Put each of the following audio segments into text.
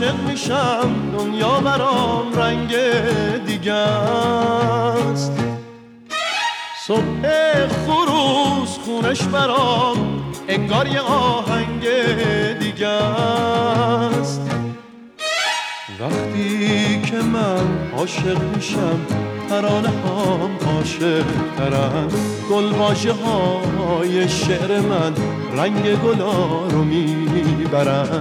عاشق میشم دنیا برام رنگ دیگه است. صبح خروس خونش برام انگار یه آهنگ دیگه است. وقتی که من عاشق میشم ترانه هام عاشق ترن، گلواژه های شعر من رنگ گلا رو میبرن.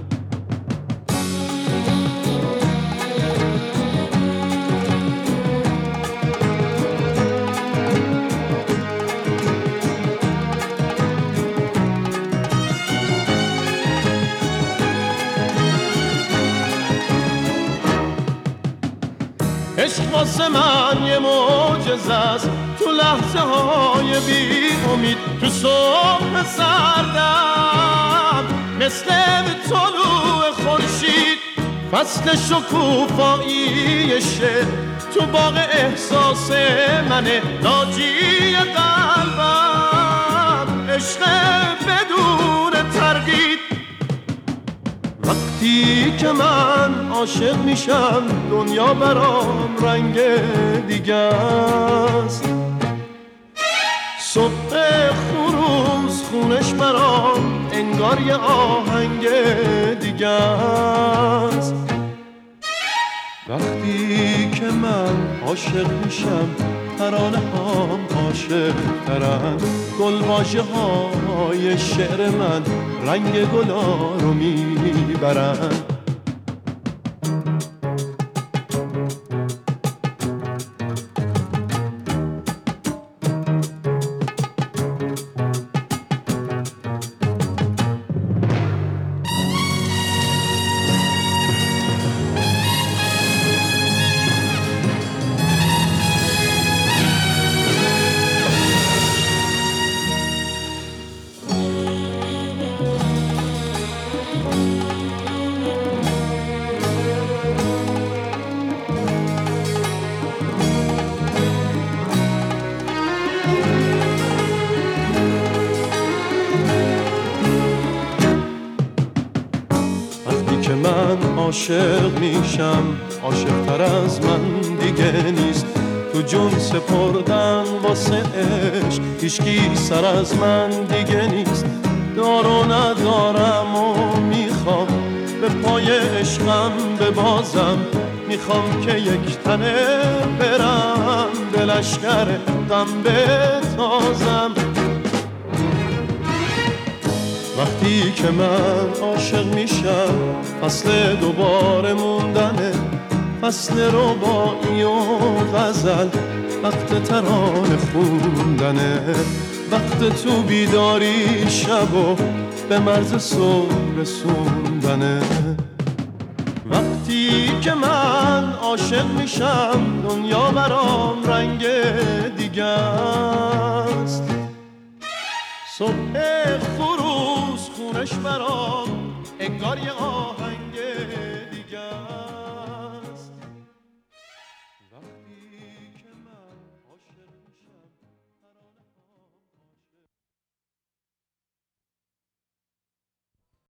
عشق واسه من یه معجزه است، تو لحظه های بی امید، تو صبح سردم مثل طلوع خورشید. فصل شکوفایی شعر تو باغ احساس منه، ناجی قلبم عشق بدون تردید. وقتی که من عاشق میشم دنیا برام رنگ دیگه است. صبح خروس خونش برام انگار یه آهنگ دیگه است. وقتی که من عاشق میشم ترانه هام عاشق ترن، گلواژه های شعر من رنگ گلا رو میبرن. من عاشق میشم عاشق‌تر از من دیگه نیست. تو جون سپردن واسه عشق هیچکی سر از من دیگه نیست. دار و ندارم و میخوام به پای عشقم ببازم، میخوام که یک تنه برم به لشکر غم بتازم. وقتی که من عاشق میشم فصل دوباره موندنه، فصل رباعی و غزل، وقت ترانه خوندنه، وقت تو بیداری شب و به مرز صبح رسوندنه. وقتی که من عاشق میشم دنیا برام رنگ دیگه است. صبح خروس خونش برام انگار یه آهنگ